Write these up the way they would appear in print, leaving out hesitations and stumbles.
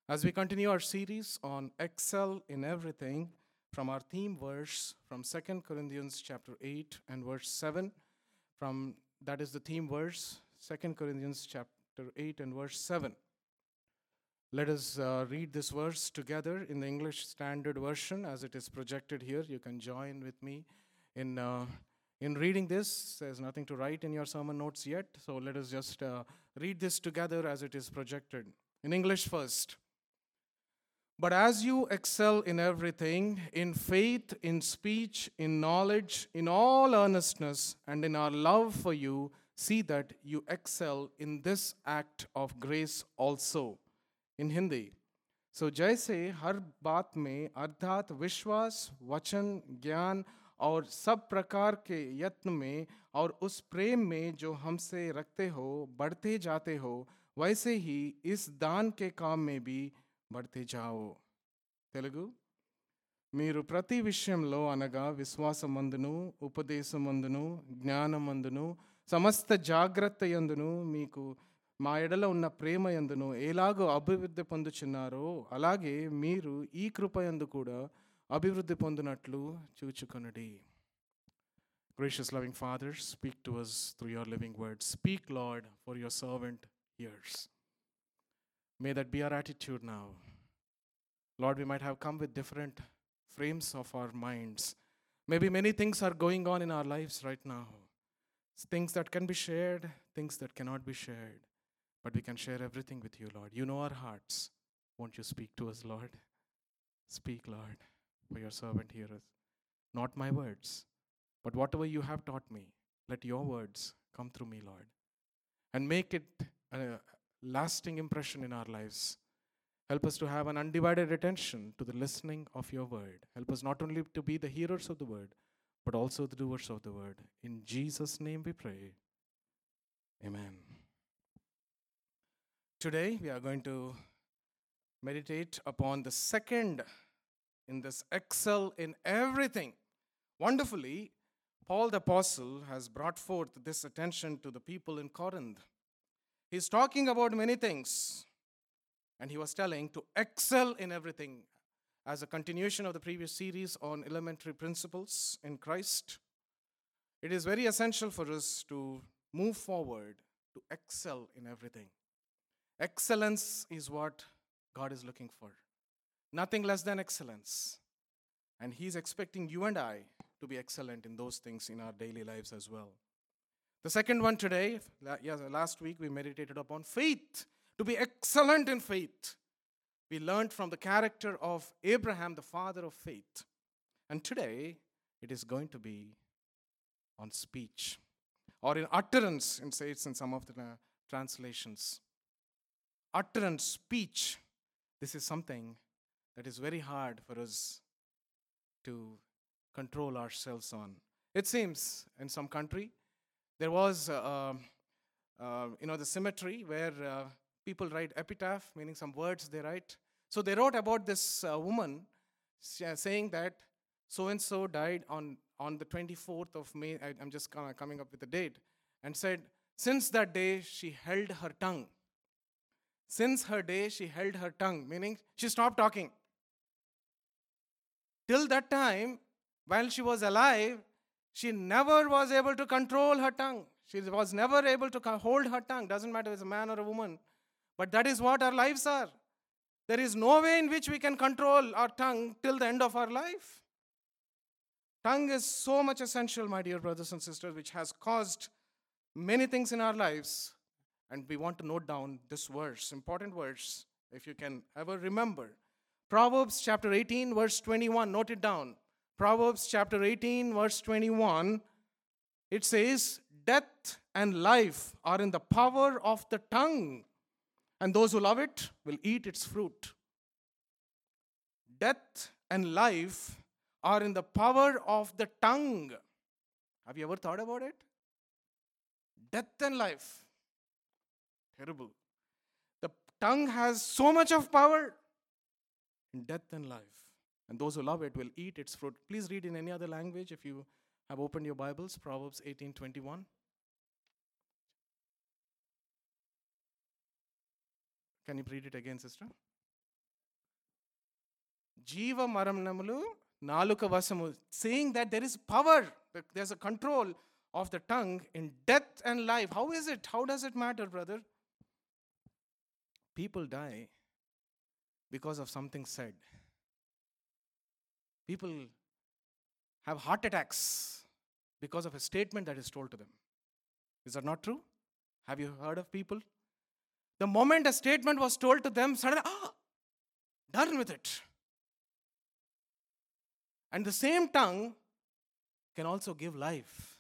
As we continue our series on Excel in Everything, from our theme verse from 2 Corinthians chapter 8 and verse 7, from that is the theme verse, 2 Corinthians chapter 8 and verse 7. Let us read this verse together in the English Standard Version as it is projected here. You can join with me in reading this. There's nothing to write in your sermon notes yet, so let us just read this together as it is projected. In English first. But as you excel in everything, in faith, in speech, in knowledge, in all earnestness, and in our love for you, see that you excel in this act of grace also. In Hindi. So जैसे हर बात में अर्थात विश्वास, वचन, ज्ञान और सब प्रकार के यत्न में और उस प्रेम में जो हमसे रखते हो, बढ़ते जाते हो, वैसे ही इस दान के काम में भी बढ़ते जाओ. తెలుగు మీరు ప్రతి విషయంలో అనగా విశ్వాసమందును ఉపదేశమందును జ్ఞానమందును సమస్త జాగ్రత్త యందును మీకు మా ఎడల ఉన్న ప్రేమ యందును ఎలాగో అభివృద్ధి పొందుచున్నారో అలాగే మీరు ఈ కృపయందు కూడా అభివృద్ధి పొందినట్లు చూచుకొనుడి. Gracious loving Father, speak to us through your living word. Speak, Lord, for your servant hears. May that be our attitude now. Lord, we might have come with different frames of our minds. Maybe many things are going on in our lives right now. Things that can be shared, things that cannot be shared. But we can share everything with you, Lord. You know our hearts. Won't you speak to us, Lord? Speak, Lord, for your servant heareth. Not my words, but whatever you have taught me, let your words come through me, Lord, and make it a lasting impression in our lives. Help us to have an undivided attention to the listening of your word. Help us not only to be the hearers of the word, but also the doers of the word. In Jesus' name we pray. Amen. Today we are going to meditate upon the second in this excel in everything. Wonderfully, Paul the Apostle has brought forth this attention to the people in Corinth. He's talking about many things. And he was telling to excel in everything as a continuation of the previous series on elementary principles in Christ. It is very essential for us to move forward to excel in everything. Excellence is what God is looking for. Nothing less than excellence. And he's expecting you and I to be excellent in those things in our daily lives as well. The second one today, last week we meditated upon faith. To be excellent in faith. We learned from the character of Abraham, the father of faith. And today, it is going to be on speech. Or in utterance, it says in some of the translations. Utterance, speech. This is something that is very hard for us to control ourselves on. It seems in some country, there was, the cemetery where people write epitaph, meaning some words they write. So they wrote about this woman saying that so-and-so died on the 24th of May. I'm just coming up with the date. And said, since that day, she held her tongue. Since her day, she held her tongue, meaning she stopped talking. Till that time, while she was alive, she never was able to control her tongue. She was never able to hold her tongue. Doesn't matter if it's a man or a woman. But that is what our lives are. There is no way in which we can control our tongue till the end of our life. Tongue is so much essential, my dear brothers and sisters, which has caused many things in our lives. And we want to note down this verse, important verse, if you can ever remember. Proverbs chapter 18, verse 21, note it down. Proverbs chapter 18, verse 21, it says, death and life are in the power of the tongue. And those who love it will eat its fruit. Death and life are in the power of the tongue. Have you ever thought about it? Death and life. Terrible. The tongue has so much of power in death and life. And those who love it will eat its fruit. Please read in any other language if you have opened your Bibles, Proverbs 18:21. Can you read it again, sister? Jiva maramnamulo naluka vasamu. Saying that there is power, that there's a control of the tongue in death and life. How is it? How does it matter, brother? People die because of something said. People have heart attacks because of a statement that is told to them. Is that not true? Have you heard of people? The moment a statement was told to them, suddenly, done with it. And the same tongue can also give life.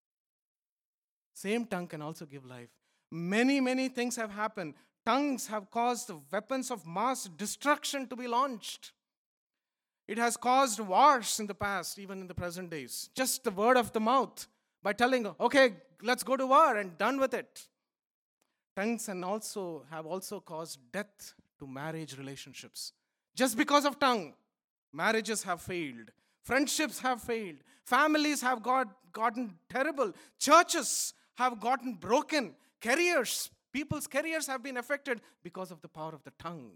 Same tongue can also give life. Many, many things have happened. Tongues have caused weapons of mass destruction to be launched. It has caused wars in the past, even in the present days. Just the word of the mouth by telling, okay, let's go to war and done with it. Tongues have also caused death to marriage relationships. Just because of tongue, marriages have failed. Friendships have failed. Families have gotten terrible. Churches have gotten broken. People's careers have been affected because of the power of the tongue.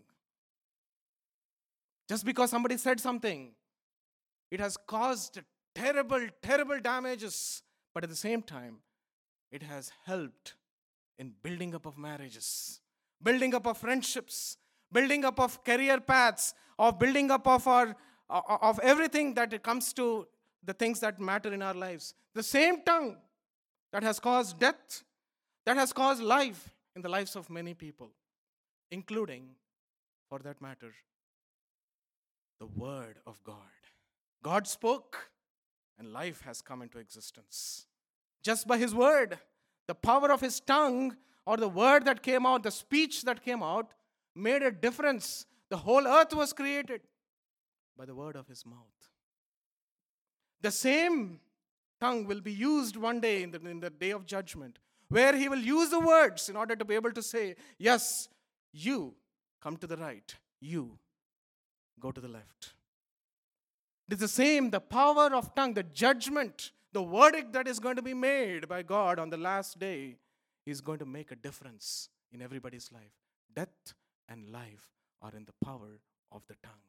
Just because somebody said something, it has caused terrible, terrible damages. But at the same time, it has helped in building up of marriages, building up of friendships, building up of career paths, of building up of everything that it comes to the things that matter in our lives. The same tongue that has caused death, that has caused life in the lives of many people, including, for that matter, the Word of God. God spoke, and life has come into existence. Just by His word, the power of His tongue, or the word that came out, the speech that came out, made a difference. The whole earth was created by the word of His mouth. The same tongue will be used one day in the day of judgment, where He will use the words in order to be able to say, yes, you come to the right, you go to the left. It is the same, the power of tongue, the judgment, the verdict that is going to be made by God on the last day is going to make a difference in everybody's life. Death and life are in the power of the tongue.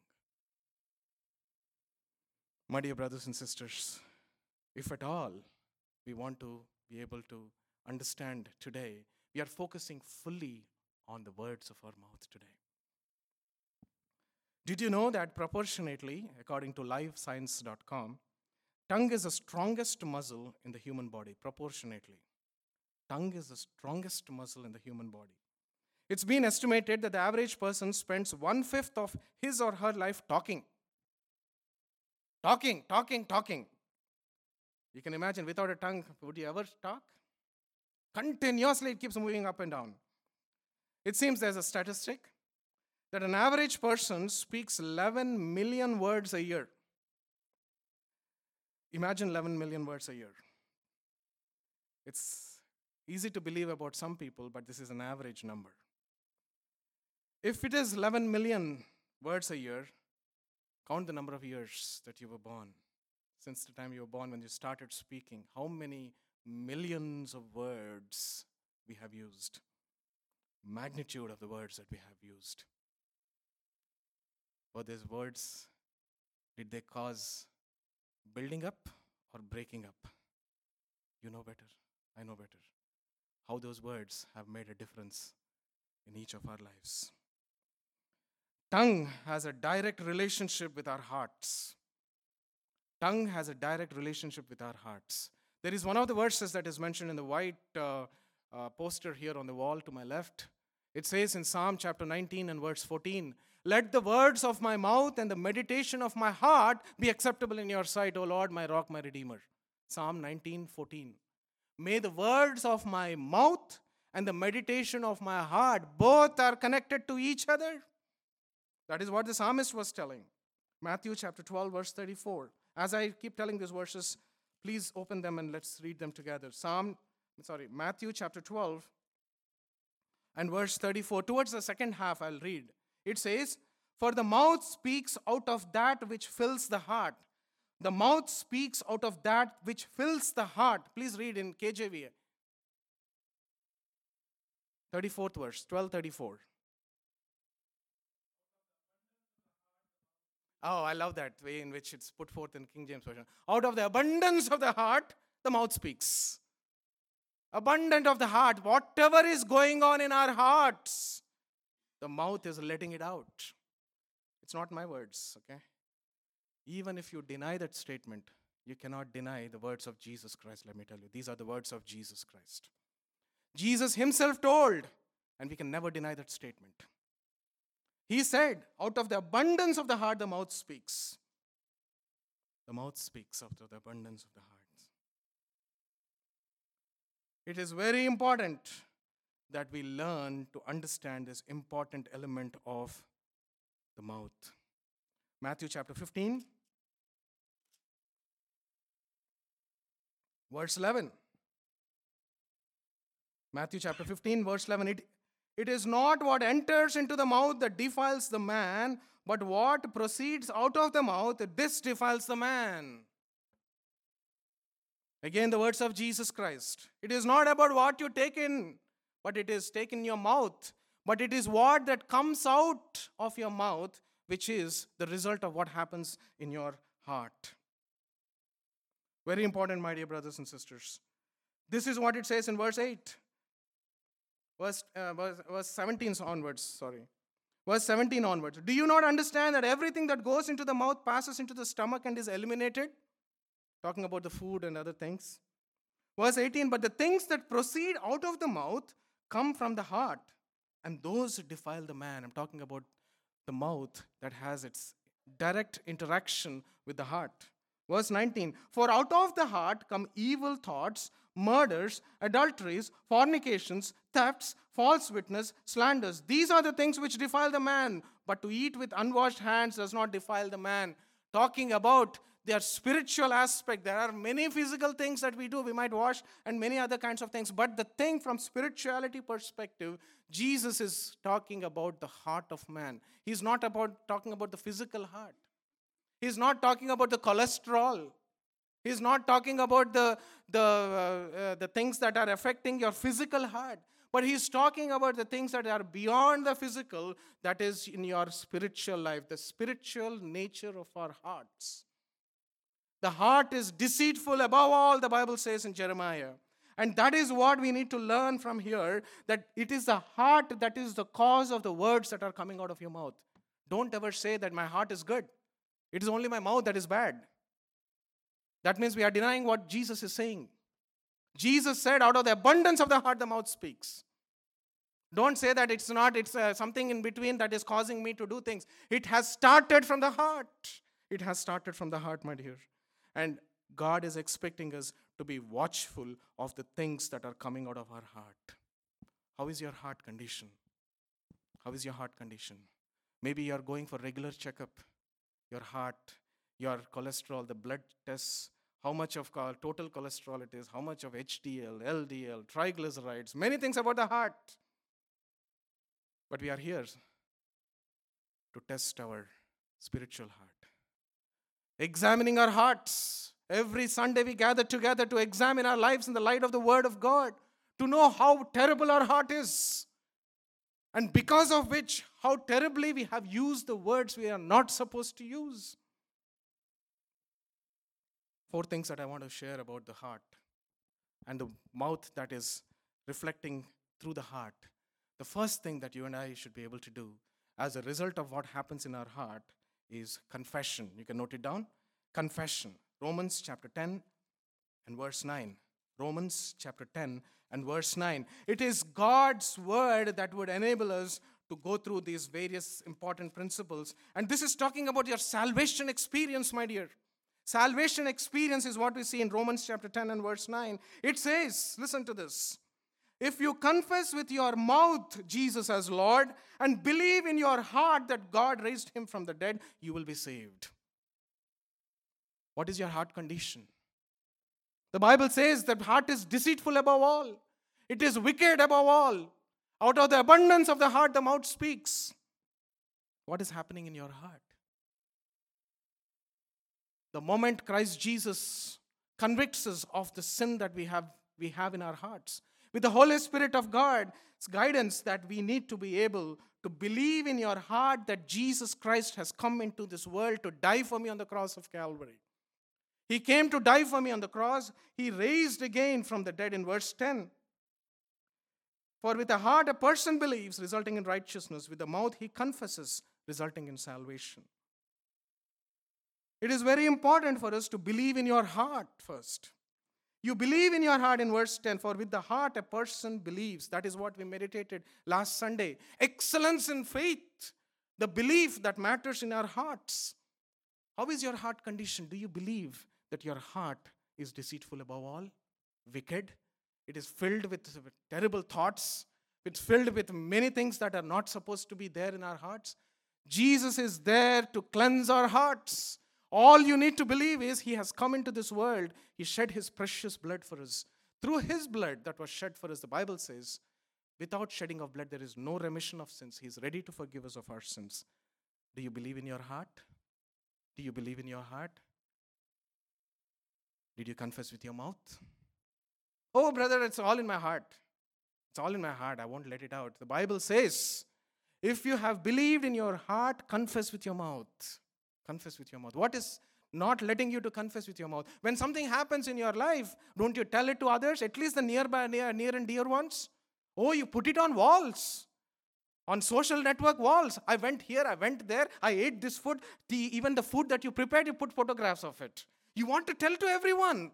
My dear brothers and sisters, if at all we want to be able to understand today, we are focusing fully on the words of our mouth today. Did you know that proportionately, according to livescience.com, tongue is the strongest muscle in the human body, proportionately. Tongue is the strongest muscle in the human body. It's been estimated that the average person spends 1/5 of his or her life talking. Talking. You can imagine, without a tongue, would you ever talk? Continuously, it keeps moving up and down. It seems there's a statistic that an average person speaks 11 million words a year. Imagine 11 million words a year. It's easy to believe about some people, but this is an average number. If it is 11 million words a year, count the number of years that you were born. Since the time you were born, when you started speaking, how many millions of words we have used? Magnitude of the words that we have used. Were these words, did they cause building up or breaking up? You know better. I know better. How those words have made a difference in each of our lives. Tongue has a direct relationship with our hearts. Tongue has a direct relationship with our hearts. There is one of the verses that is mentioned in the white poster here on the wall to my left. It says in Psalm chapter 19 and verse 14, "Let the words of my mouth and the meditation of my heart be acceptable in your sight, O Lord, my rock, my redeemer." Psalm 19:14. May the words of my mouth and the meditation of my heart, both are connected to each other. That is what the psalmist was telling. Matthew chapter 12, verse 34. As I keep telling these verses, please open them and let's read them together. Matthew chapter 12 and verse 34. Towards the second half, I'll read. It says, "For the mouth speaks out of that which fills the heart." The mouth speaks out of that which fills the heart. Please read in KJV. 34th verse, 12:34. Oh, I love that way in which it's put forth in King James Version. Out of the abundance of the heart, the mouth speaks. Abundant of the heart, whatever is going on in our hearts, the mouth is letting it out. It's not my words, okay? Even if you deny that statement, you cannot deny the words of Jesus Christ, let me tell you. These are the words of Jesus Christ. Jesus himself told, and we can never deny that statement. He said, out of the abundance of the heart, the mouth speaks. The mouth speaks out of the abundance of the heart. It is very important that we learn to understand this important element of the mouth. Matthew chapter 15, verse 11. Matthew chapter 15, verse 11. It is not what enters into the mouth that defiles the man, but what proceeds out of the mouth, this defiles the man. Again, the words of Jesus Christ. It is not about what you take in, but it is taken in your mouth. But it is what that comes out of your mouth, which is the result of what happens in your heart. Very important, my dear brothers and sisters. This is what it says in verse 8. Verse 17 onwards, sorry. Verse 17 onwards. Do you not understand that everything that goes into the mouth passes into the stomach and is eliminated? Talking about the food and other things. Verse 18, but the things that proceed out of the mouth come from the heart, and those defile the man. I'm talking about the mouth that has its direct interaction with the heart. Verse 19, for out of the heart come evil thoughts, murders, adulteries, fornications, thefts, false witness, slanders. These are the things which defile the man, but to eat with unwashed hands does not defile the man. Talking about their spiritual aspect. There are many physical things that we do. We might wash and many other kinds of things. But the thing from spirituality perspective, Jesus is talking about the heart of man. He's not talking about the physical heart. He's not talking about the cholesterol. He's not talking about the things that are affecting your physical heart. But he's talking about the things that are beyond the physical, that is in your spiritual life, the spiritual nature of our hearts. The heart is deceitful above all, the Bible says in Jeremiah. And that is what we need to learn from here, that it is the heart that is the cause of the words that are coming out of your mouth. Don't ever say that my heart is good. It is only my mouth that is bad. That means we are denying what Jesus is saying. Jesus said, out of the abundance of the heart, the mouth speaks. Don't say that it's something in between that is causing me to do things. It has started from the heart. It has started from the heart, my dear. And God is expecting us to be watchful of the things that are coming out of our heart. How is your heart condition? How is your heart condition? Maybe you are going for regular checkup. Your heart, your cholesterol, the blood tests, how much of total cholesterol it is, how much of HDL, LDL, triglycerides, many things about the heart. But we are here to test our spiritual heart. Examining our hearts. Every Sunday we gather together to examine our lives in the light of the Word of God, to know how terrible our heart is. And because of which, how terribly we have used the words we are not supposed to use. 4 things that I want to share about the heart and the mouth that is reflecting through the heart. The first thing that you and I should be able to do as a result of what happens in our heart is confession. You can note it down. Confession. Romans chapter 10 and verse 9. Romans chapter 10 and verse 9. It is God's word that would enable us to go through these various important principles. And this is talking about your salvation experience, my dear. Salvation experience is what we see in Romans chapter 10 and verse 9. It says, listen to this. If you confess with your mouth Jesus as Lord and believe in your heart that God raised him from the dead, you will be saved. What is your heart condition? The Bible says that heart is deceitful above all. It is wicked above all. Out of the abundance of the heart, the mouth speaks. What is happening in your heart? The moment Christ Jesus convicts us of the sin that we have in our hearts, with the Holy Spirit of God's guidance, that we need to be able to believe in your heart that Jesus Christ has come into this world to die for me on the cross of Calvary. He came to die for me on the cross. He raised again from the dead in verse 10. For with the heart a person believes, resulting in righteousness. With the mouth he confesses, resulting in salvation. It is very important for us to believe in your heart first. You believe in your heart in verse 10. For with the heart a person believes. That is what we meditated last Sunday. Excellence in faith. The belief that matters in our hearts. How is your heart condition? Do you believe that your heart is deceitful above all? Wicked? It is filled with terrible thoughts. It's filled with many things that are not supposed to be there in our hearts. Jesus is there to cleanse our hearts. All you need to believe is He has come into this world. He shed His precious blood for us. Through His blood that was shed for us, the Bible says, without shedding of blood, there is no remission of sins. He is ready to forgive us of our sins. Do you believe in your heart? Do you believe in your heart? Did you confess with your mouth? Oh, brother, it's all in my heart. It's all in my heart. I won't let it out. The Bible says, if you have believed in your heart, confess with your mouth. Confess with your mouth. What is not letting you to confess with your mouth? When something happens in your life, don't you tell it to others, at least the near and dear ones? Oh, you put it on walls, on social network walls. I went here, I went there, I ate this food. Even the food that you prepared, you put photographs of it. You want to tell to everyone.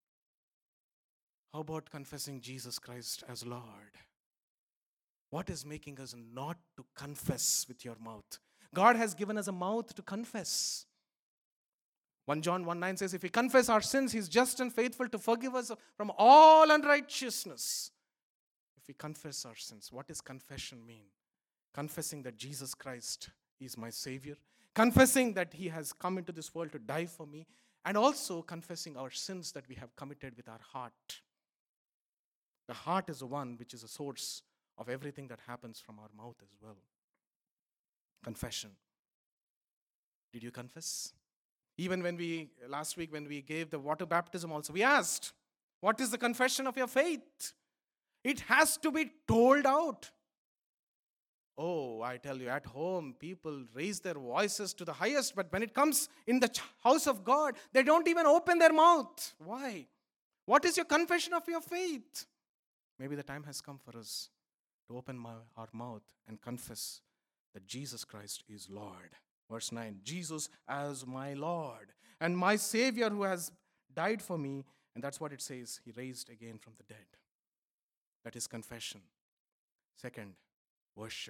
How about confessing Jesus Christ as Lord? What is making us not to confess with your mouth? God has given us a mouth to confess. 1 John 1:9 says, if we confess our sins, He is just and faithful to forgive us from all unrighteousness. If we confess our sins, what does confession mean? Confessing that Jesus Christ is my Savior. Confessing that He has come into this world to die for me. And also confessing our sins that we have committed with our heart. The heart is the one which is a source of everything that happens from our mouth as well. Confession. Did you confess? Even last week when we gave the water baptism also, we asked, what is the confession of your faith? It has to be told out. Oh, I tell you, at home, people raise their voices to the highest, but when it comes in the house of God, they don't even open their mouth. Why? What is your confession of your faith? Maybe the time has come for us to open our mouth and confess that Jesus Christ is Lord. Verse 9, Jesus as my Lord and my Savior who has died for me. And that's what it says. He raised again from the dead. That is confession. Second, worship.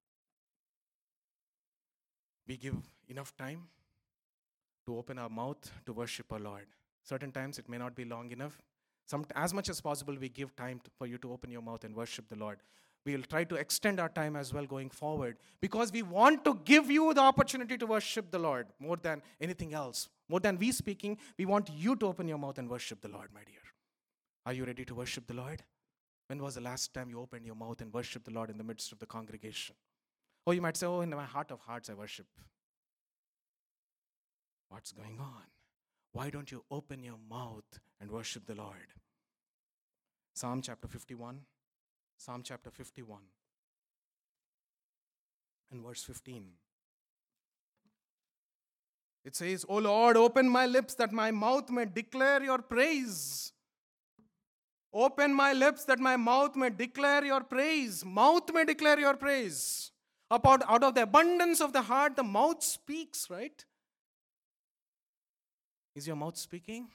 We give enough time to open our mouth to worship our Lord. Certain times it may not be long enough. As much as possible, we give time for you to open your mouth and worship the Lord. We will try to extend our time as well going forward because we want to give you the opportunity to worship the Lord more than anything else. More than we speaking, we want you to open your mouth and worship the Lord, my dear. Are you ready to worship the Lord? When was the last time you opened your mouth and worshiped the Lord in the midst of the congregation? Oh, you might say, oh, in my heart of hearts I worship. What's going on? Why don't you open your mouth and worship the Lord? Psalm chapter 51. Psalm chapter 51 and verse 15. It says, O Lord, open my lips that my mouth may declare your praise. Open my lips that my mouth may declare your praise. Mouth may declare your praise. Out of the abundance of the heart, the mouth speaks, right? Is your mouth speaking?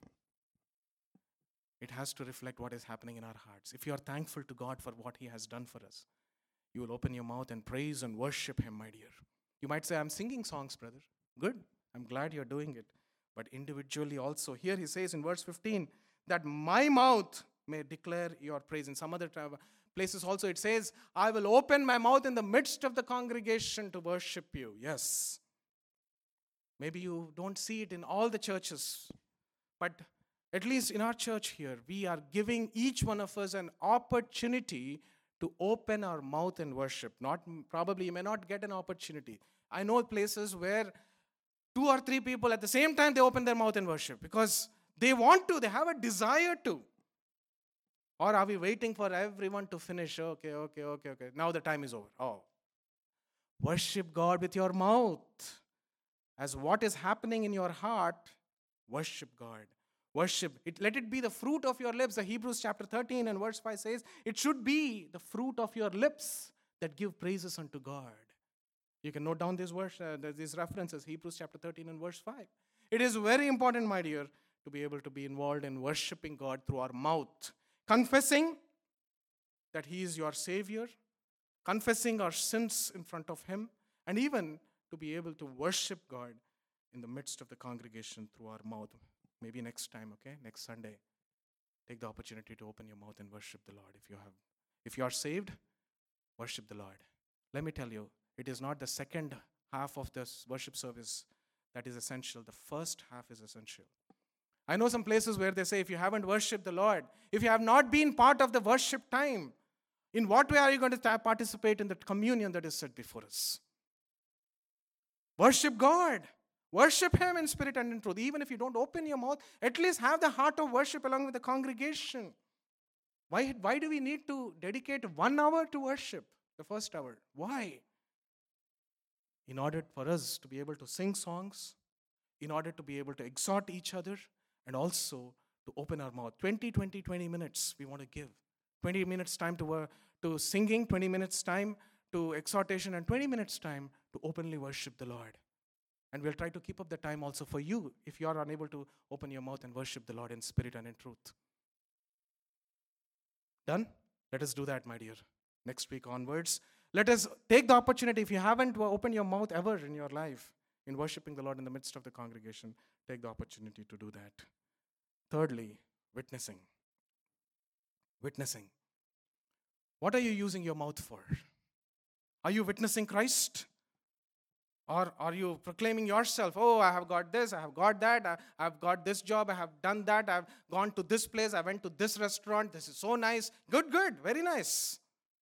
It has to reflect what is happening in our hearts. If you are thankful to God for what He has done for us, you will open your mouth and praise and worship Him, my dear. You might say, I'm singing songs, brother. Good. I'm glad you're doing it. But individually also. Here He says in verse 15, that my mouth may declare your praise. In some other places also it says, I will open my mouth in the midst of the congregation to worship you. Yes. Maybe you don't see it in all the churches, but at least in our church here, we are giving each one of us an opportunity to open our mouth and worship. Probably you may not get an opportunity. I know places where 2 or 3 people at the same time they open their mouth and worship because they want to, they have a desire to. Or are we waiting for everyone to finish? Okay. Now the time is over. Oh, Worship God with your mouth. As what is happening in your heart, worship God. Worship it. Let it be the fruit of your lips. The Hebrews chapter 13 and verse 5 says, it should be the fruit of your lips that give praises unto God. You can note down these references, Hebrews chapter 13 and verse 5. It is very important, my dear, to be able to be involved in worshiping God through our mouth. Confessing that He is your Savior, confessing our sins in front of Him, and even to be able to worship God in the midst of the congregation through our mouth. Maybe next time, okay? Next Sunday. Take the opportunity to open your mouth and worship the Lord. If you are saved, worship the Lord. Let me tell you, it is not the second half of this worship service that is essential. The first half is essential. I know some places where they say, if you haven't worshipped the Lord, if you have not been part of the worship time, in what way are you going to participate in the communion that is set before us? Worship God. Worship Him in spirit and in truth. Even if you don't open your mouth, at least have the heart of worship along with the congregation. Why do we need to dedicate 1 hour to worship, the first hour? Why? In order for us to be able to sing songs, in order to be able to exhort each other, and also to open our mouth. 20 minutes we want to give. 20 minutes time to singing, 20 minutes time to exhortation, and 20 minutes time to openly worship the Lord. And we'll try to keep up the time also for you if you are unable to open your mouth and worship the Lord in spirit and in truth. Done? Let us do that, my dear. Next week onwards, let us take the opportunity. If you haven't opened your mouth ever in your life in worshiping the Lord in the midst of the congregation, take the opportunity to do that. Thirdly, witnessing. Witnessing. What are you using your mouth for? Are you witnessing Christ? Or are you proclaiming yourself? Oh, I have got this, I have got that, I have got this job, I have done that, I have gone to this place, I went to this restaurant, this is so nice. Good, very nice.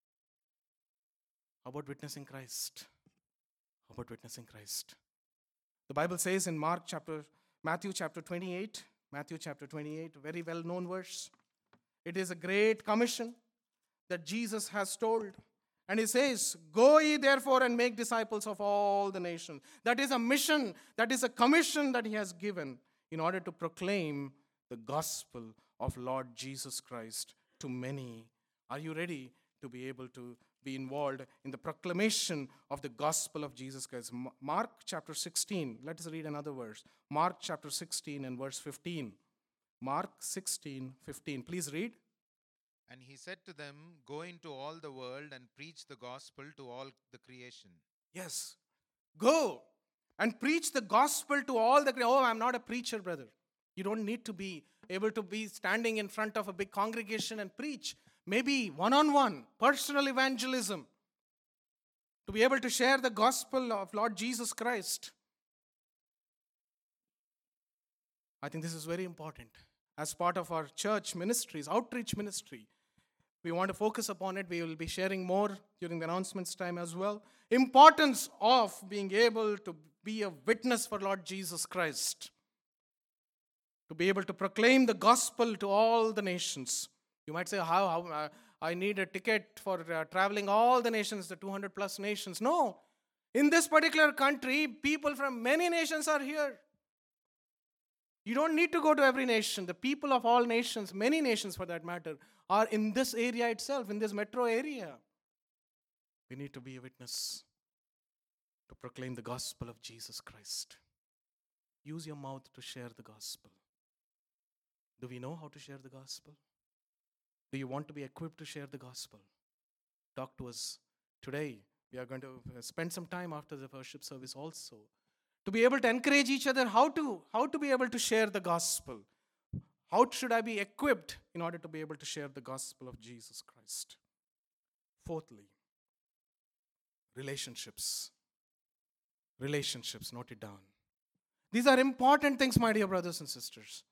How about witnessing Christ? How about witnessing Christ? The Bible says in Matthew chapter 28, a very well-known verse. It is a great commission that Jesus has told. And He says, go ye therefore and make disciples of all the nations. That is a mission, that is a commission that He has given in order to proclaim the gospel of Lord Jesus Christ to many. Are you ready to be able to be involved in the proclamation of the gospel of Jesus Christ? Mark chapter 16, let us read another verse. Mark chapter 16 and verse 15. Mark 16, 15. Please read. And He said to them, go into all the world and preach the gospel to all the creation. Yes. Go and preach the gospel to all the creation. Oh, I'm not a preacher, brother. You don't need to be able to be standing in front of a big congregation and preach. Maybe one-on-one, personal evangelism. To be able to share the gospel of Lord Jesus Christ. I think this is very important. As part of our church ministries, outreach ministry, we want to focus upon it. We will be sharing more during the announcements time as well. Importance of being able to be a witness for Lord Jesus Christ. To be able to proclaim the gospel to all the nations. You might say, how I need a ticket for traveling all the nations, the 200 plus nations. No. In this particular country, people from many nations are here. You don't need to go to every nation. The people of all nations, many nations for that matter, are in this area itself, in this metro area. We need to be a witness to proclaim the gospel of Jesus Christ. Use your mouth to share the gospel. Do we know how to share the gospel? Do you want to be equipped to share the gospel? Talk to us today. We are going to spend some time after the worship service also to be able to encourage each other how to be able to share the gospel. How should I be equipped in order to be able to share the gospel of Jesus Christ? Fourthly, relationships. Relationships, note it down. These are important things, my dear brothers and sisters.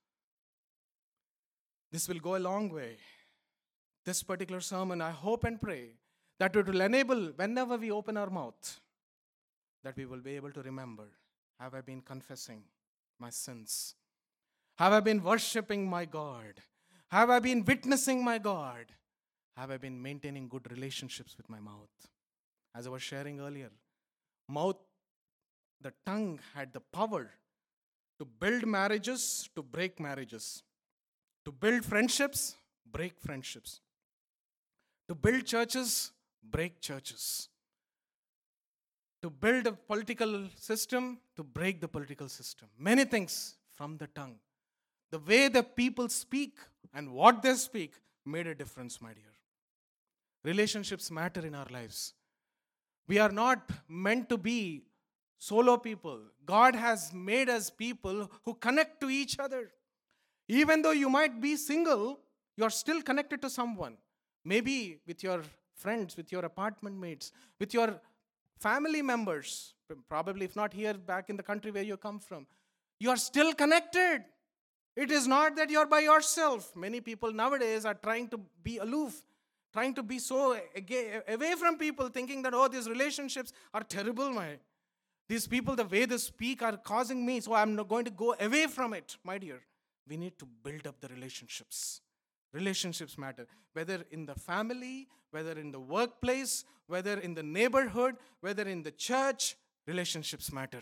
This will go a long way. This particular sermon, I hope and pray that it will enable, whenever we open our mouth, that we will be able to remember, have I been confessing my sins? Have I been worshiping my God? Have I been witnessing my God? Have I been maintaining good relationships with my mouth? As I was sharing earlier, Mouth, the tongue had the power to build marriages, to break marriages, to build friendships, break friendships, to build churches, break churches, to build a political system, to break the political system. Many things from the tongue. The way the people speak and what they speak made a difference, my dear. Relationships matter in our lives. We are not meant to be solo people. God has made us people who connect to each other. Even though you might be single, you are still connected to someone. Maybe with your friends, with your apartment mates, with your family members, probably if not here, back in the country where you come from. You are still connected. It is not that you are by yourself. Many people nowadays are trying to be aloof, trying to be so away from people, thinking that, oh, these relationships are terrible, these people, the way they speak are causing me, so I'm not going to go away from it. My dear, we need to build up the relationships. Relationships matter. Whether in the family, whether in the workplace, whether in the neighborhood, whether in the church, relationships matter.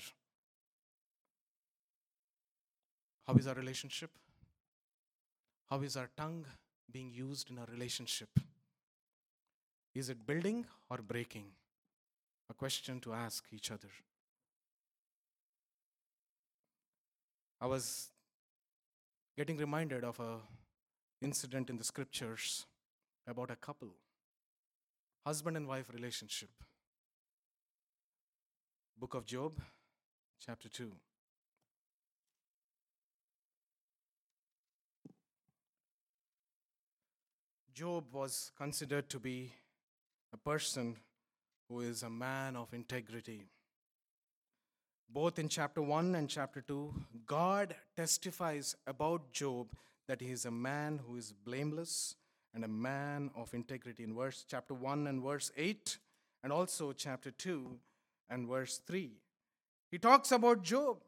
How is our relationship? How is our tongue being used in our relationship? Is it building or breaking? A question to ask each other. I was getting reminded of an incident in the scriptures about a couple, husband and wife relationship. Book of Job, chapter 2. Job was considered to be a person who is a man of integrity. Both in chapter 1 and chapter 2, God testifies about Job that he is a man who is blameless and a man of integrity in chapter 1 and verse 8, and also chapter 2 and verse 3. He talks about Job.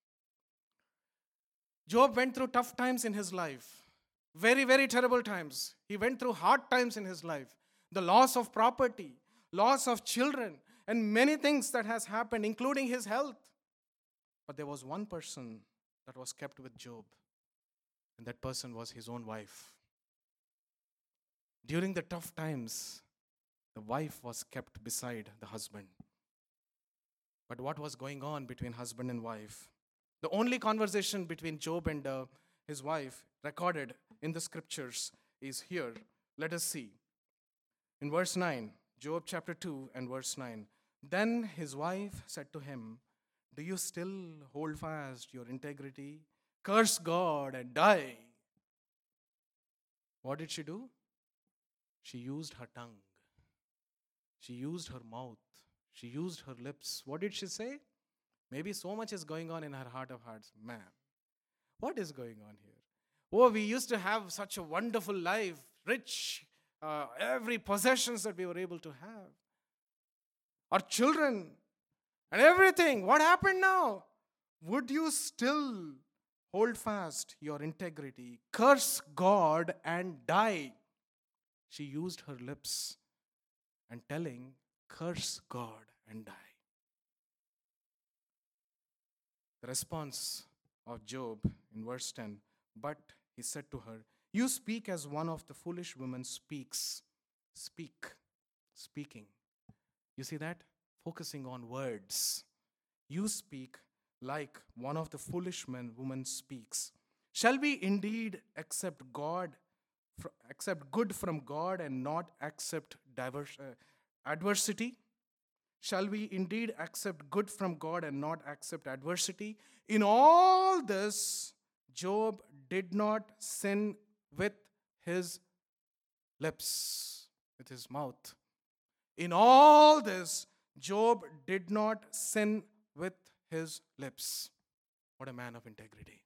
Job went through tough times in his life. Very, very terrible times. He went through hard times in his life. The loss of property, loss of children, and many things that has happened, including his health. But there was one person that was kept with Job, and that person was his own wife. During the tough times, the wife was kept beside the husband. But what was going on between husband and wife? The only conversation between Job and his wife recorded in the scriptures is here. Let us see. In verse 9, Job chapter 2 and verse 9. Then his wife said to him, "Do you still hold fast your integrity? Curse God and die." What did she do? She used her tongue. She used her mouth. She used her lips. What did she say? Maybe so much is going on in her heart of hearts. Ma'am, what is going on here? Oh, we used to have such a wonderful life, rich, every possessions that we were able to have. Our children and everything. What happened now? Would you still hold fast your integrity? Curse God and die. She used her lips and telling, curse God and die. The response of Job in verse 10, but he said to her, "You speak as one of the foolish women speaks." Speaking. You see that? Focusing on words. You speak like one of the foolish woman speaks. Shall we indeed accept good from God and not accept adversity? Shall we indeed accept good from God and not accept adversity? In all this, Job did not sin with his lips, with his mouth. In all this, Job did not sin with his lips. What a man of integrity.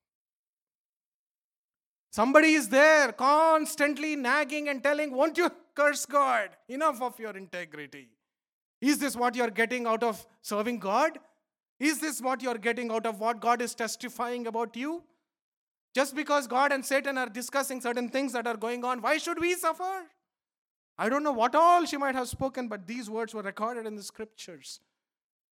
Somebody is there constantly nagging and telling, won't you curse God? Enough of your integrity. Is this what you're getting out of serving God? Is this what you're getting out of what God is testifying about you? Just because God and Satan are discussing certain things that are going on, why should we suffer? I don't know what all she might have spoken, but these words were recorded in the scriptures.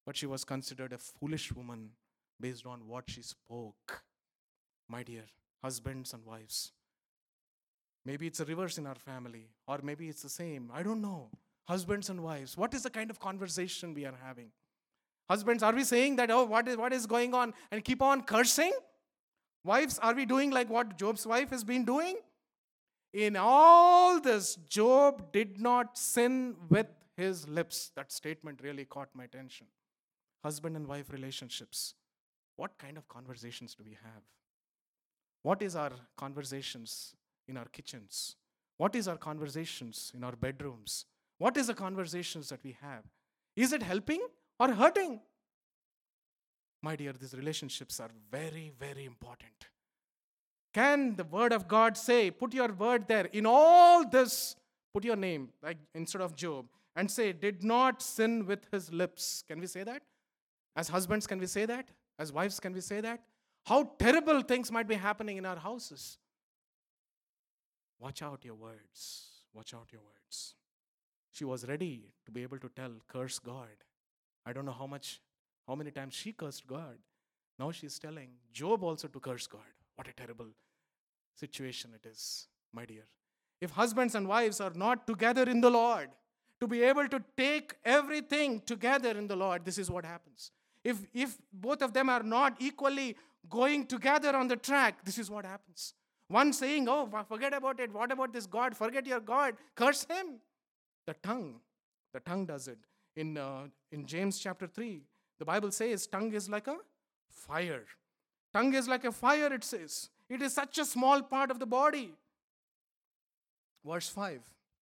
but she was considered a foolish woman based on what she spoke. My dear husbands and wives, maybe it's a reverse in our family, or maybe it's the same. I don't know. Husbands and wives, what is the kind of conversation we are having? Husbands, are we saying that, oh, what is going on, and keep on cursing? Wives, are we doing like what Job's wife has been doing? In all this, Job did not sin with his lips. That statement really caught my attention. Husband and wife relationships. What kind of conversations do we have? What is our conversations in our kitchens? What is our conversations in our bedrooms? What is the conversations that we have? Is it helping or hurting? My dear, these relationships are very, very important. Can the word of God say, put your word there, in all this, put your name, like instead of Job, and say, did not sin with his lips. Can we say that? As husbands, can we say that? As wives, can we say that? How terrible things might be happening in our houses. Watch out your words. Watch out your words. She was ready to be able to tell, curse God. I don't know how many times she cursed God. Now she's telling Job also to curse God. What a terrible situation it is, my dear. If husbands and wives are not together in the Lord, to be able to take everything together in the Lord, this is what happens. If both of them are not equally going together on the track, this is what happens. One saying, oh, forget about it. What about this God? Forget your God. Curse him. The tongue does it. In James chapter 3, the Bible says tongue is like a fire. Tongue is like a fire, it says. It is such a small part of the body. Verse 5.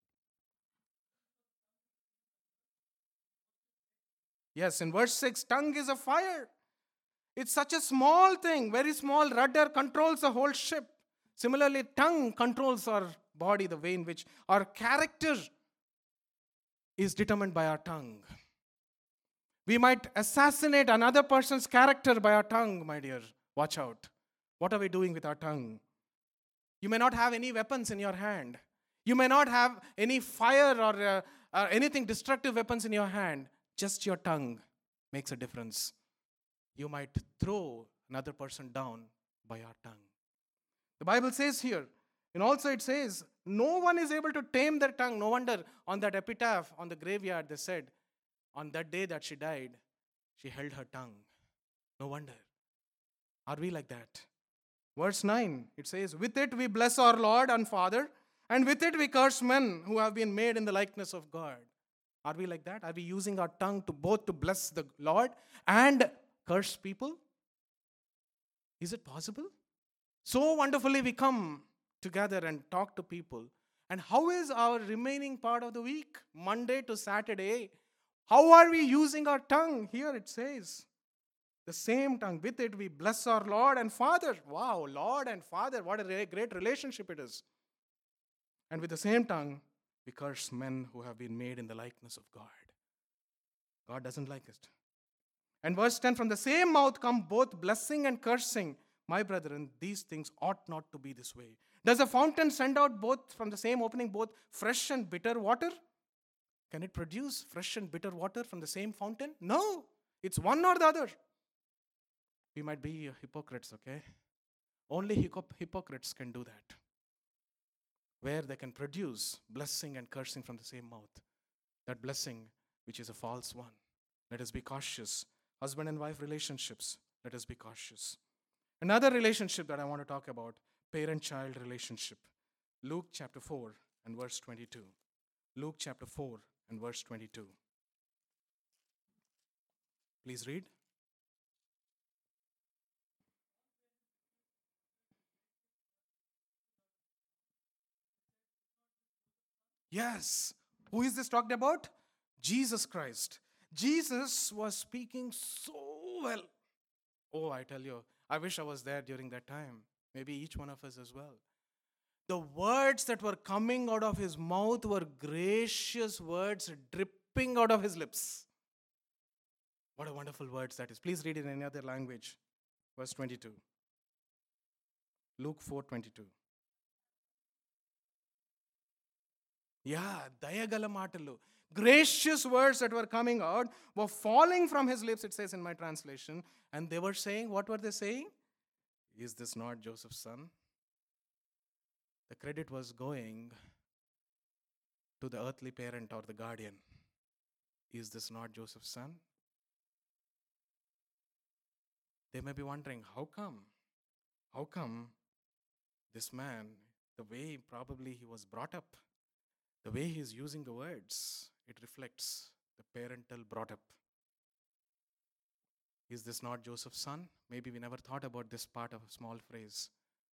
Yes, in verse 6, tongue is a fire. It's such a small thing, very small rudder controls the whole ship. Similarly, tongue controls our body, the way in which our character is determined by our tongue. We might assassinate another person's character by our tongue, my dear. Watch out. What are we doing with our tongue? You may not have any weapons in your hand. You may not have any fire or anything destructive weapons in your hand. Just your tongue makes a difference. You might throw another person down by our tongue. The Bible says here, and also it says, no one is able to tame their tongue. No wonder on that epitaph, on the graveyard, they said, on that day that she died, she held her tongue. No wonder. Are we like that? Verse 9, it says, with it we bless our Lord and Father, and with it we curse men who have been made in the likeness of God. Are we like that? Are we using our tongue to both to bless the Lord and curse people? Is it possible? So wonderfully we come together and talk to people. And how is our remaining part of the week, Monday to Saturday? How are we using our tongue? Here it says, the same tongue, with it we bless our Lord and Father. Wow, Lord and Father, what a great relationship it is. And with the same tongue, we curse men who have been made in the likeness of God. God doesn't like it. And verse 10, from the same mouth come both blessing and cursing. My brethren, these things ought not to be this way. Does a fountain send out both from the same opening, both fresh and bitter water? Can it produce fresh and bitter water from the same fountain? No, it's one or the other. We might be hypocrites, okay? Only hypocrites can do that. Where they can produce blessing and cursing from the same mouth. That blessing, which is a false one. Let us be cautious. Husband and wife relationships, let us be cautious. Another relationship that I want to talk about, parent-child relationship. Luke chapter 4 and verse 22. Luke chapter 4 and verse 22. Please read. Yes. Who is this talked about? Jesus Christ. Jesus was speaking so well. Oh, I tell you, I wish I was there during that time. Maybe each one of us as well. The words that were coming out of his mouth were gracious words dripping out of his lips. What a wonderful words that is. Please read it in any other language. Verse 22. Luke 4:22. Yeah, దయగల మాటలు, gracious words that were coming out were falling from his lips, it says in my translation. And they were saying, what were they saying? Is this not Joseph's son? The credit was going to the earthly parent or the guardian. Is this not Joseph's son? They may be wondering, how come? How come this man, the way probably he was brought up, the way he is using the words, it reflects the parental brought up. Is this not Joseph's son? Maybe we never thought about this part of a small phrase.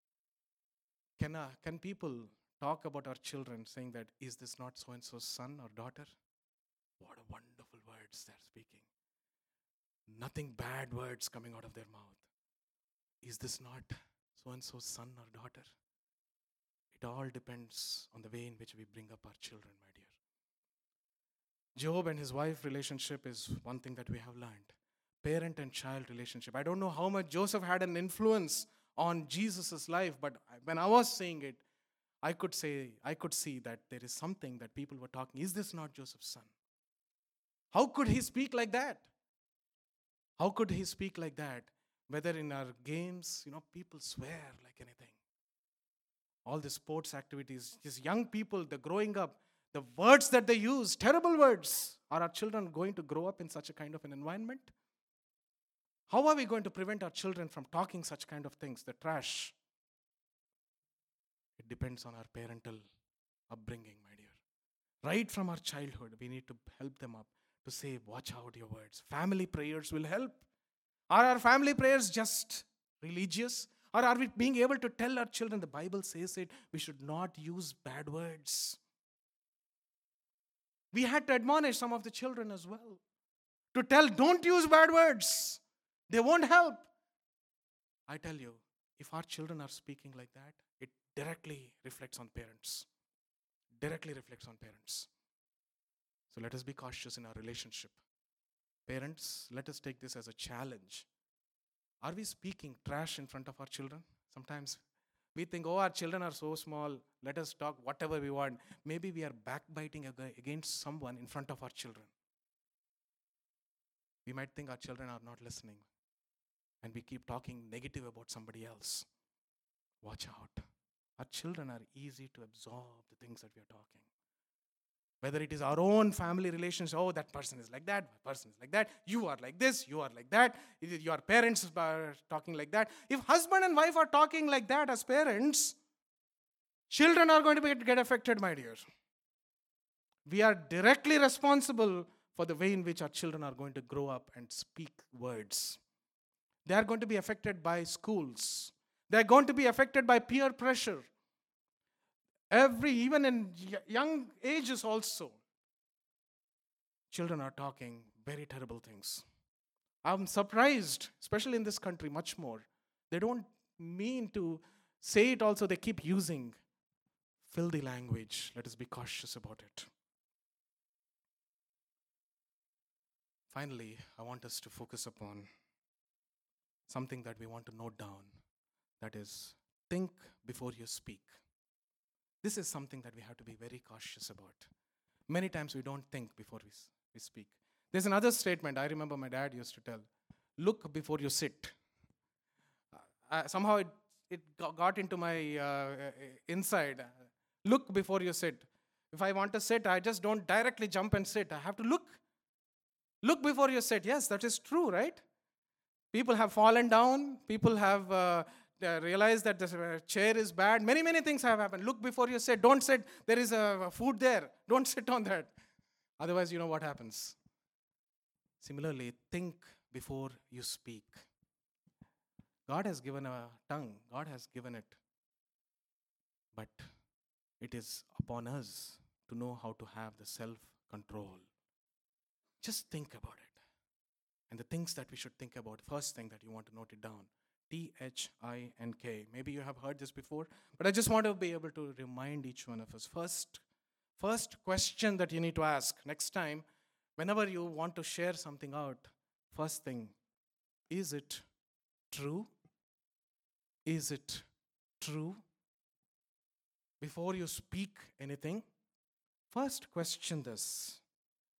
Can people talk about our children saying that, is this not so-and-so's son or daughter? What a wonderful words they're speaking. Nothing bad words coming out of their mouth. Is this not so-and-so's son or daughter? It all depends on the way in which we bring up our children, my dear. Job and his wife relationship is one thing that we have learned. Parent and child relationship. I don't know how much Joseph had an influence on Jesus' life, but when I was saying it, I could see that there is something that people were talking. Is this not Joseph's son? How could he speak like that? How could he speak like that? Whether in our games, people swear like anything. All the sports activities, these young people, they're growing up, the words that they use, terrible words. Are our children going to grow up in such a kind of an environment? How are we going to prevent our children from talking such kind of things, the trash? It depends on our parental upbringing, my dear. Right from our childhood, we need to help them up to say, watch out your words. Family prayers will help. Are our family prayers just religious? Or are we being able to tell our children, the Bible says it, we should not use bad words? We had to admonish some of the children as well. To tell, don't use bad words. They won't help. I tell you, if our children are speaking like that, it directly reflects on parents. Directly reflects on parents. So let us be cautious in our relationship. Parents, let us take this as a challenge. Are we speaking trash in front of our children? Sometimes we think, our children are so small, let us talk whatever we want. Maybe we are backbiting against someone in front of our children. We might think our children are not listening, and we keep talking negative about somebody else. Watch out. Our children are easy to absorb the things that we are talking. Whether it is our own family relations, that person is like that, that person is like that, you are like this, you are like that, your parents are talking like that. If husband and wife are talking like that as parents, children are going to get affected, my dear. We are directly responsible for the way in which our children are going to grow up and speak words. They are going to be affected by schools. They are going to be affected by peer pressure. Even in young ages also, children are talking very terrible things. I'm surprised, especially in this country, much more. They don't mean to say it also, they keep using filthy language. Let us be cautious about it. Finally, I want us to focus upon something that we want to note down. That is, think before you speak. This is something that we have to be very cautious about. Many times we don't think before we speak. There's another statement I remember my dad used to tell. Look before you sit. Somehow it got into my inside. Look before you sit. If I want to sit, I just don't directly jump and sit. I have to look. Look before you sit. Yes, that is true, right? People have fallen down. People have realized that the chair is bad. Many, many things have happened. Look before you sit. Don't sit. There is food there. Don't sit on that. Otherwise, you know what happens. Similarly, think before you speak. God has given a tongue. God has given it. But it is upon us to know how to have the self-control. Just think about it. And the things that we should think about, first thing that you want to note it down, THINK. Maybe you have heard this before, but I just want to be able to remind each one of us. First question that you need to ask next time, whenever you want to share something out, first thing, is it true? Is it true? Before you speak anything, first question this.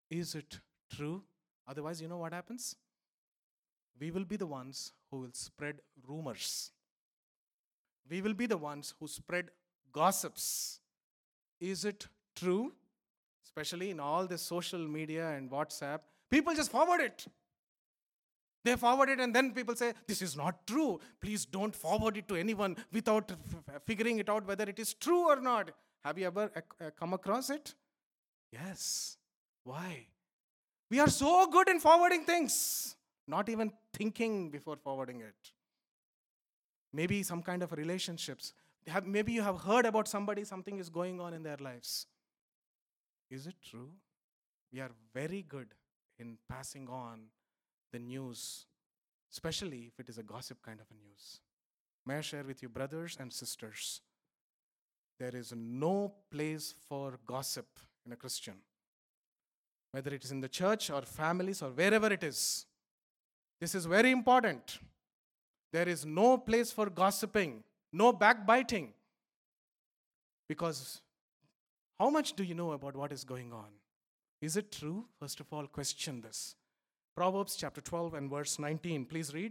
Is it true? Otherwise, you know what happens? We will be the ones who will spread rumors. We will be the ones who spread gossips. Is it true? Especially in all this social media and WhatsApp, people just forward it. They forward it and then people say, this is not true. Please don't forward it to anyone without figuring it out whether it is true or not. Have you ever come across it? Yes. Why? We are so good in forwarding things, not even thinking before forwarding it. Maybe some kind of relationships. Maybe you have heard about somebody, something is going on in their lives. Is it true? We are very good in passing on the news, especially if it is a gossip kind of a news. May I share with you, brothers and sisters, there is no place for gossip in a Christian. Whether it is in the church or families or wherever it is. This is very important. There is no place for gossiping, no backbiting. Because how much do you know about what is going on? Is it true? First of all, question this. Proverbs chapter 12 and verse 19. Please read.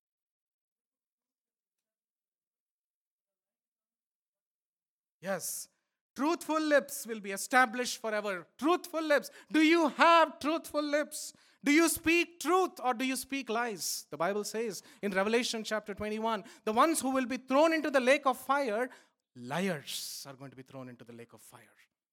Yes. Truthful lips will be established forever. Truthful lips. Do you have truthful lips? Do you speak truth or do you speak lies? The Bible says in Revelation chapter 21, the ones who will be thrown into the lake of fire, liars are going to be thrown into the lake of fire.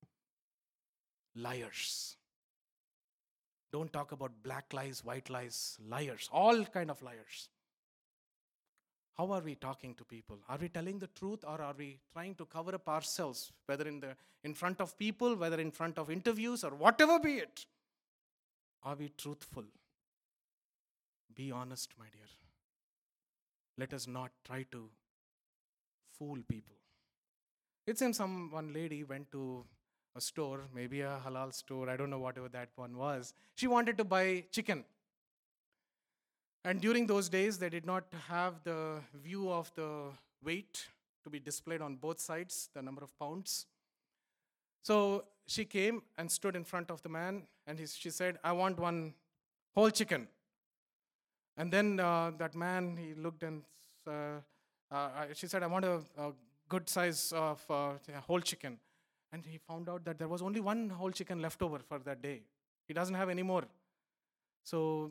Liars. Don't talk about black lies, white lies, liars, all kind of liars. How are we talking to people? Are we telling the truth or are we trying to cover up ourselves, whether in front of people, whether in front of interviews or whatever be it? Are we truthful? Be honest, my dear. Let us not try to fool people. It's in one lady went to a store, maybe a halal store, I don't know whatever that one was. She wanted to buy chicken. And during those days, they did not have the view of the weight to be displayed on both sides, the number of pounds. So she came and stood in front of the man, and she said, I want one whole chicken. And then that man, he looked and she said, I want a good size of whole chicken. And he found out that there was only one whole chicken left over for that day. He doesn't have any more. So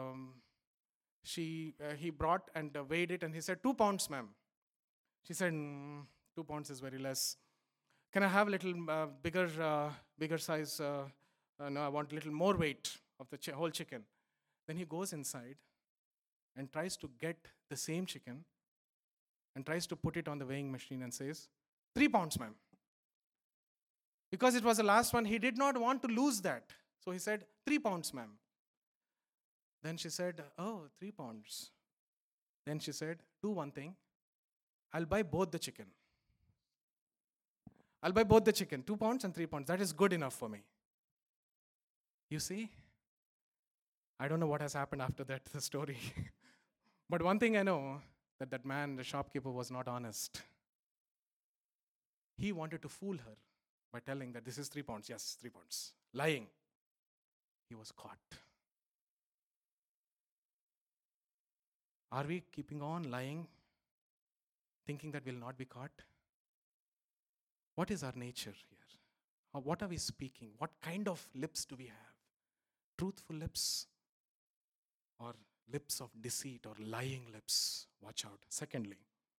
he brought and weighed it, and he said, 2 pounds, ma'am. She said, 2 pounds is very less. Can I have a little bigger size? No, I want a little more weight of the whole chicken. Then he goes inside and tries to get the same chicken and tries to put it on the weighing machine and says, 3 pounds, ma'am. Because it was the last one, he did not want to lose that. So he said, 3 pounds, ma'am. Then she said, oh, 3 pounds. Then she said, do one thing. I'll buy both the chicken. I'll buy both the chicken, 2 pounds and 3 pounds. That is good enough for me. You see? I don't know what has happened after that, the story. But one thing I know, that man, the shopkeeper, was not honest. He wanted to fool her by telling that this is 3 pounds. Yes, 3 pounds. Lying. He was caught. Are we keeping on lying, thinking that we'll not be caught? What is our nature here? What are we speaking? What kind of lips do we have? Truthful lips or lips of deceit or lying lips? Watch out. Secondly,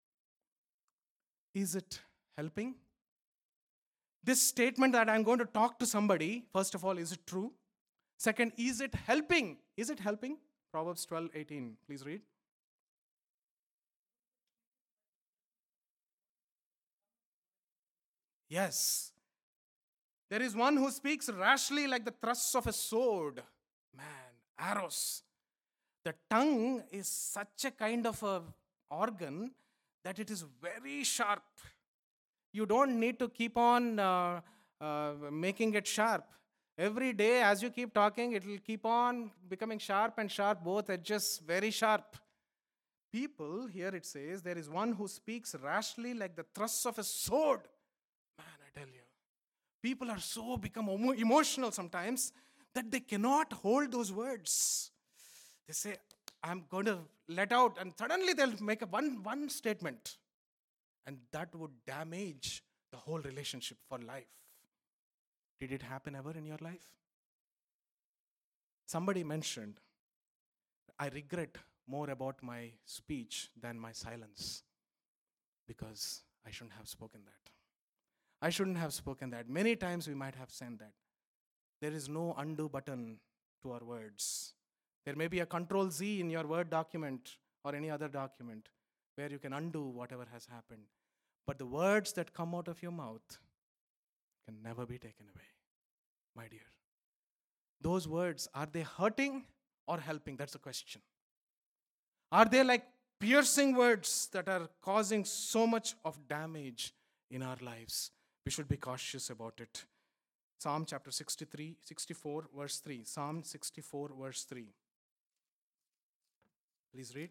is it helping? This statement that I'm going to talk to somebody, first of all, is it true? Second, is it helping? Is it helping? Proverbs 12:18. Please read. Yes. There is one who speaks rashly like the thrusts of a sword. Man, arrows. The tongue is such a kind of a organ that it is very sharp. You don't need to keep on making it sharp. Every day as you keep talking, it will keep on becoming sharp and sharp, both edges very sharp. People, here it says, there is one who speaks rashly like the thrusts of a sword. Man, I tell you, people are so become emotional sometimes. that they cannot hold those words. They say, I'm going to let out, and suddenly they'll make a one statement. And that would damage the whole relationship for life. Did it happen ever in your life? Somebody mentioned, I regret more about my speech than my silence, because I shouldn't have spoken that. I shouldn't have spoken that. Many times we might have said that. There is no undo button to our words. There may be a Control Z in your Word document or any other document where you can undo whatever has happened. But the words that come out of your mouth can never be taken away, my dear. Those words, are they hurting or helping? That's the question. Are they like piercing words that are causing so much of damage in our lives? We should be cautious about it. Psalm chapter 64, verse 3. Psalm 64, verse 3. Please read.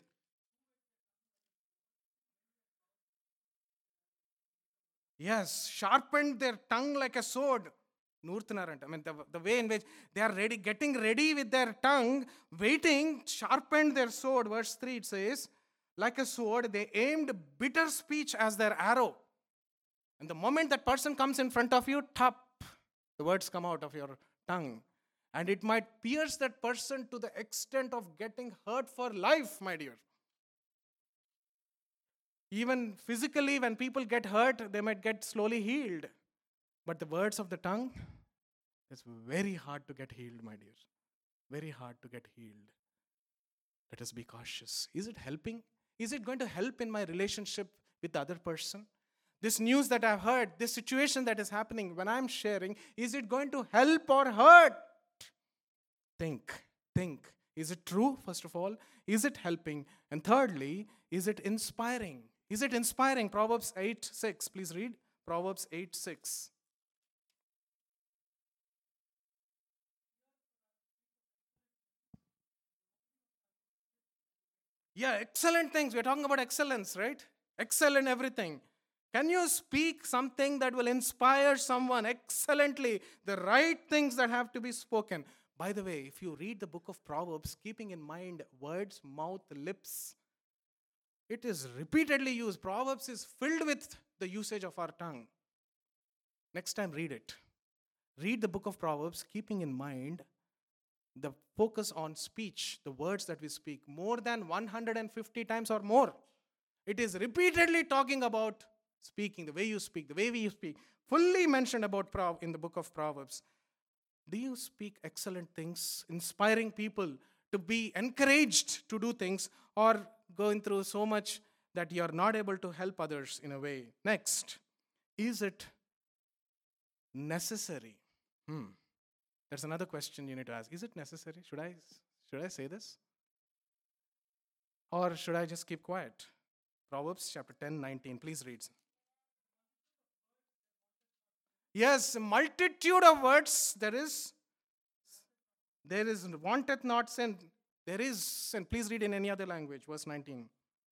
Yes, sharpened their tongue like a sword. I mean, the way in which they are ready, getting ready with their tongue, waiting, sharpened their sword. Verse 3, it says, like a sword, they aimed bitter speech as their arrow. And the moment that person comes in front of you, tap, the words come out of your tongue. And it might pierce that person to the extent of getting hurt for life, my dear. Even physically, when people get hurt, they might get slowly healed. But the words of the tongue, it's very hard to get healed, my dear. Very hard to get healed. Let us be cautious. Is it helping? Is it going to help in my relationship with the other person? This news that I've heard, this situation that is happening when I'm sharing, is it going to help or hurt? Think. Is it true, first of all? Is it helping? And thirdly, is it inspiring? Is it inspiring? Proverbs 8:6. Please read. Proverbs 8:6. Yeah, excellent things. We're talking about excellence, right? Excel in everything. Can you speak something that will inspire someone excellently? The right things that have to be spoken. By the way, if you read the book of Proverbs, keeping in mind words, mouth, lips, it is repeatedly used. Proverbs is filled with the usage of our tongue. Next time, read it. Read the book of Proverbs, keeping in mind the focus on speech, the words that we speak, more than 150 times or more. It is repeatedly talking about speaking, the way you speak, the way we speak, fully mentioned about in the book of Proverbs. Do you speak excellent things, inspiring people to be encouraged to do things, or going through so much that you are not able to help others in a way? Next, is it necessary? That's another question you need to ask. Is it necessary? Should I say this? Or should I just keep quiet? Proverbs chapter 10:19. Please read. Yes, multitude of words there is wanteth not sin. There is sin. Please read in any other language. Verse 19.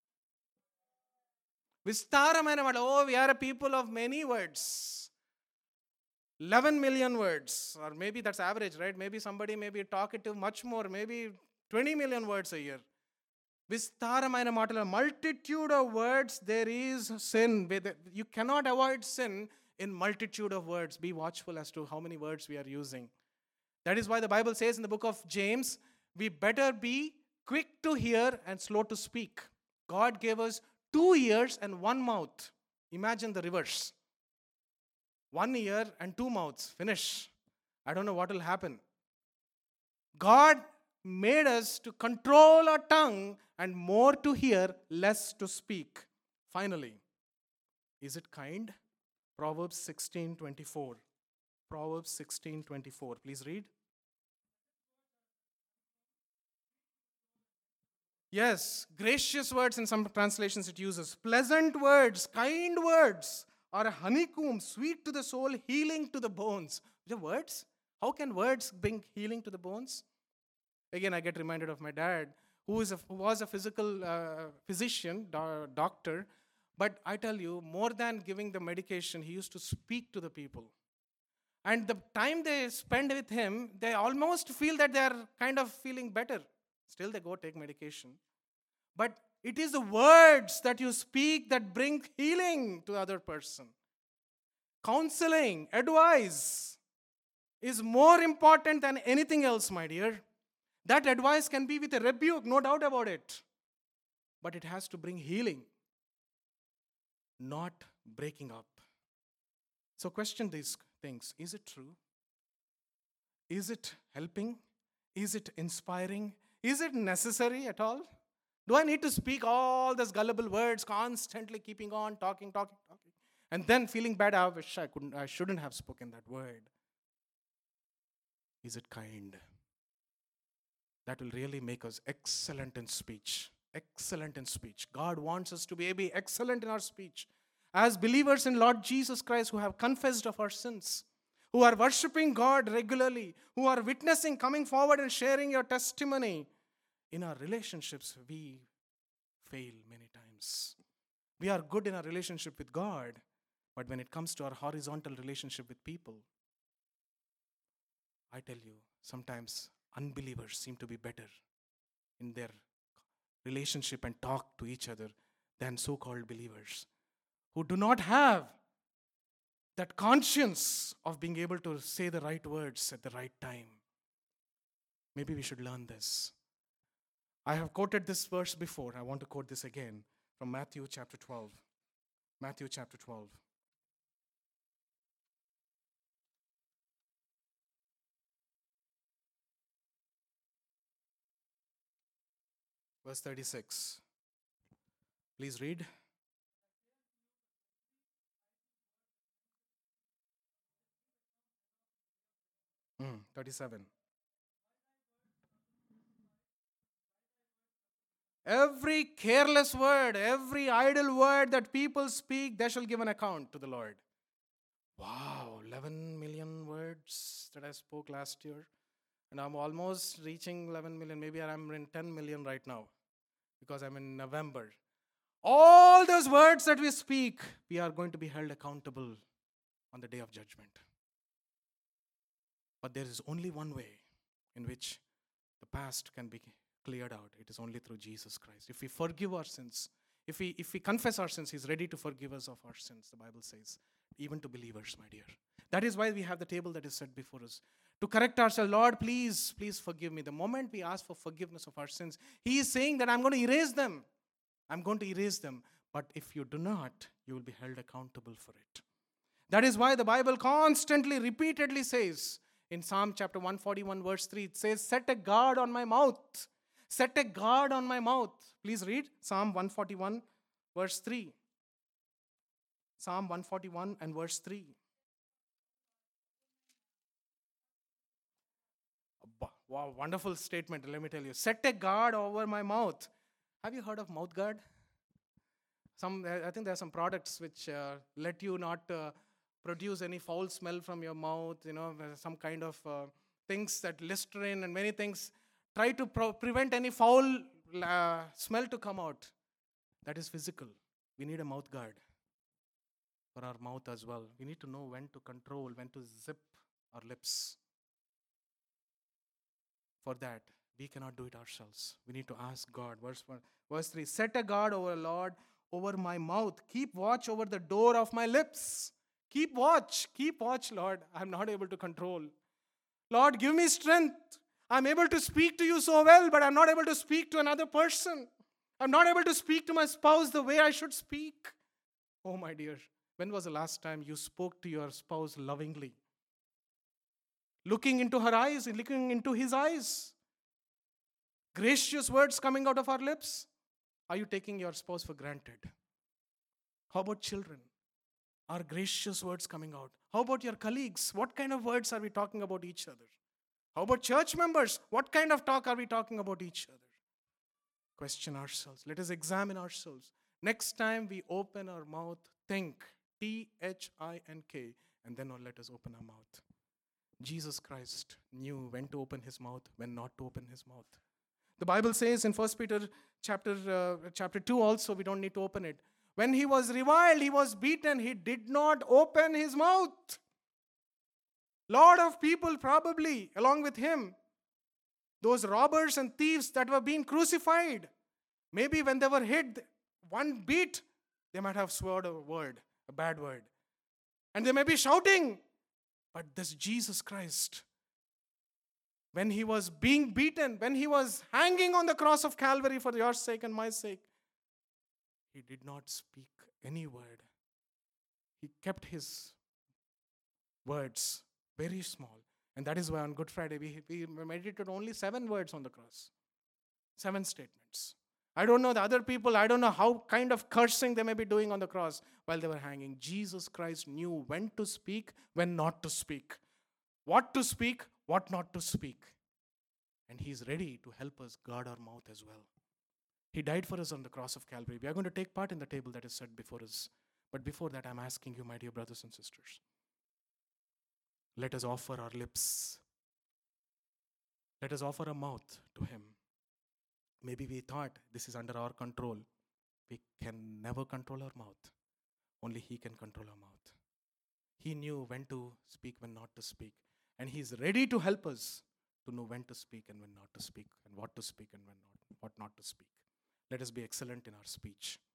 Vistaramayana. Oh, we are a people of many words. 11 million words. Or maybe that's average, right? Maybe somebody may be talkative much more. Maybe 20 million words a year. Vistaramayana matala. Multitude of words, there is sin. You cannot avoid sin in multitude of words. Be watchful as to how many words we are using. That is why the Bible says in the book of James, we better be quick to hear and slow to speak. God gave us 2 ears and 1 mouth. Imagine the reverse. 1 ear and 2 mouths. Finish. I don't know what will happen. God made us to control our tongue and more to hear, less to speak. Finally, is it kind? Proverbs 16:24. Proverbs 16:24. Please read. Yes, gracious words in some translations it uses. Pleasant words, kind words are a honeycomb, sweet to the soul, healing to the bones. The words? How can words bring healing to the bones? Again, I get reminded of my dad, who was a physician, doctor. But I tell you, more than giving the medication, he used to speak to the people. And the time they spend with him, they almost feel that they are kind of feeling better. Still, they go take medication. But it is the words that you speak that bring healing to the other person. Counseling, advice is more important than anything else, my dear. That advice can be with a rebuke, no doubt about it. But it has to bring healing, not breaking up. So question these things. Is it true? Is it helping? Is it inspiring? Is it necessary at all? Do I need to speak all these gullible words, constantly keeping on talking, and then feeling bad? I wish I shouldn't have spoken that word. Is it kind? That will really make us excellent in speech. Excellent in speech. God wants us to be excellent in our speech. As believers in Lord Jesus Christ who have confessed of our sins, who are worshiping God regularly, who are witnessing, coming forward and sharing your testimony, in our relationships, we fail many times. We are good in our relationship with God, but when it comes to our horizontal relationship with people, I tell you, sometimes unbelievers seem to be better in their relationship and talk to each other than so-called believers who do not have that conscience of being able to say the right words at the right time. Maybe we should learn this. I have quoted this verse before. I want to quote this again from Matthew chapter 12. Matthew chapter 12. Verse 36. Please read. 37. Every careless word, every idle word that people speak, they shall give an account to the Lord. Wow, 11 million words that I spoke last year. And I'm almost reaching 11 million. Maybe I'm in 10 million right now because I'm in November. All those words that we speak, we are going to be held accountable on the day of judgment. But there is only one way in which the past can be cleared out. It is only through Jesus Christ. If we forgive our sins, if we confess our sins, He's ready to forgive us of our sins, the Bible says, even to believers, my dear. That is why we have the table that is set before us. To correct ourselves, Lord, please forgive me. The moment we ask for forgiveness of our sins, He is saying that I'm going to erase them. I'm going to erase them. But if you do not, you will be held accountable for it. That is why the Bible constantly, repeatedly says, in Psalm chapter 141, verse 3, it says, set a guard on my mouth. Set a guard on my mouth. Please read Psalm 141, verse 3. Psalm 141 and verse 3. Wow, wonderful statement, let me tell you. Set a guard over my mouth. Have you heard of mouth guard? I think there are some products which let you not produce any foul smell from your mouth, some kind of things that Listerine and many things try to prevent any foul smell to come out. That is physical. We need a mouth guard for our mouth as well. We need to know when to control, when to zip our lips. For that, we cannot do it ourselves. We need to ask God. Verse 3, set a guard over Lord, over my mouth. Keep watch over the door of my lips. Keep watch, Lord. I'm not able to control. Lord, give me strength. I'm able to speak to you so well, but I'm not able to speak to another person. I'm not able to speak to my spouse the way I should speak. Oh, my dear, when was the last time you spoke to your spouse lovingly? Looking into her eyes, looking into his eyes. Gracious words coming out of our lips. Are you taking your spouse for granted? How about children? Are gracious words coming out? How about your colleagues? What kind of words are we talking about each other? How about church members? What kind of talk are we talking about each other? Question ourselves. Let us examine ourselves. Next time we open our mouth, think. T-H-I-N-K. And then let us open our mouth. Jesus Christ knew when to open His mouth, when not to open His mouth. The Bible says in 1 Peter chapter 2 also, we don't need to open it. When He was reviled, He was beaten, He did not open His mouth. Lot of people probably along with him. Those robbers and thieves that were being crucified. Maybe when they were hit one beat, they might have sworn a word, a bad word. And they may be shouting. But this Jesus Christ, when he was being beaten, when he was hanging on the cross of Calvary for your sake and my sake, he did not speak any word. He kept his words very small. And that is why on Good Friday we meditated only 7 words on the cross. 7 statements. I don't know the other people, I don't know how kind of cursing they may be doing on the cross while they were hanging. Jesus Christ knew when to speak, when not to speak. What to speak, what not to speak. And he's ready to help us guard our mouth as well. He died for us on the cross of Calvary. We are going to take part in the table that is set before us. But before that, I'm asking you, my dear brothers and sisters, let us offer our lips. Let us offer a mouth to him. Maybe we thought this is under our control. We can never control our mouth. Only he can control our mouth. He knew when to speak, when not to speak. And he's ready to help us to know when to speak and when not to speak, and what to speak and when not, what not to speak. Let us be excellent in our speech.